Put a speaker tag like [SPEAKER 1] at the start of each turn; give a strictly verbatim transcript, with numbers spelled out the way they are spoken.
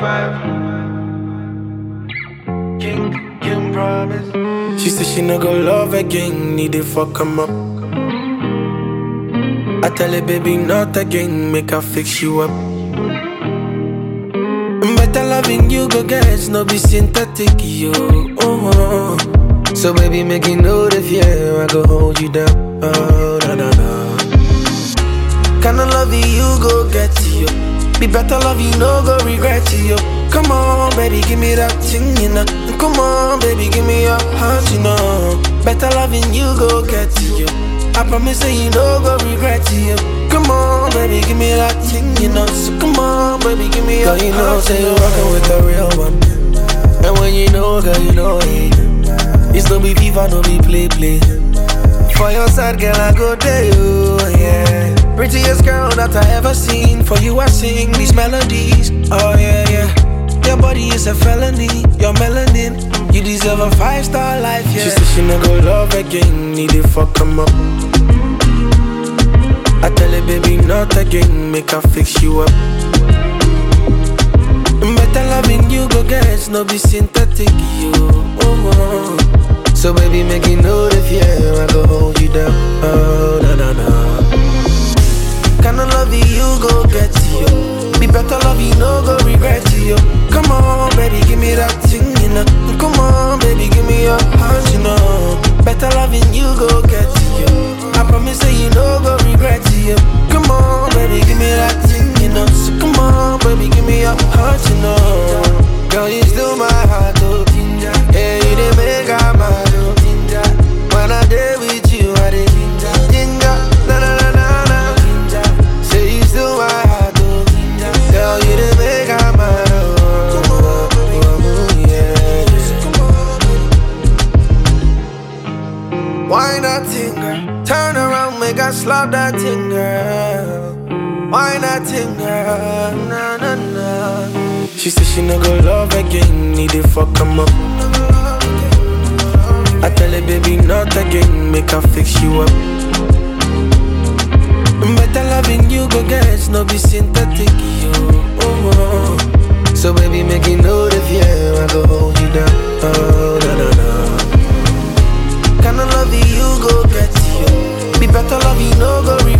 [SPEAKER 1] five. King, King promise.
[SPEAKER 2] She said she no go love again, need to fuck him up. I tell her baby not again, make her fix you up. Better loving you go get, no be synthetic, yo. Oh, oh. So baby make you know the fear, I go hold you down. Oh, da da da. Kinda love you go get you. Be better love you, no go regret you. Come on, baby, give me that thing, you know. Come on, baby, give me your heart, you know. Better loving you go get you. I promise that you no go regret you. Come on, baby, give me that thing, you know. So come on, baby, give me your heart. Girl, you know, say you're rockin' with the real one. And when you know, girl, you know it. It's no be FIFA, no be play, play. For your side, girl, I go there, you, yeah. Prettiest girl that I ever seen. For you I sing these melodies. Oh yeah, yeah. Your body is a felony. Your melanin, you deserve a five-star life, yeah. She said she no go love again, need to fuck him up. I tell her baby not again, make her fix you up. Better loving you go get, no be synthetic, you. Oh, oh. So baby make you know the fear, I go hold you down. Oh, na na na. Kinda love you go get you. Be better love you, no go regret you. Come on, baby, give me that thing, you know. Come on, baby, give me your heart, you know. Better loving you go get you. I promise that you no go regret you. Come on, baby, give me that thing, you know. So come on, baby, give me your heart, you know. Girl, you still my heart, oh. Yeah, you didn't make out my heart, oh. When I did with you, I did ginger, na na na na na. Say you still my heart, oh. Girl, you didn't make out my heart, oh. Yeah. Why not thing, girl? Turn around, make I slap that thing, girl. Why not thing, girl? Na na na. She said she no go love again, need to fuck him up. I tell her baby not again, make her fix you up. Better loving you go get, no be synthetic, you. Oh, oh. So baby make you know the fear, I go hold you down. Oh, da da da. Kinda love you go get you. Be better love you, no go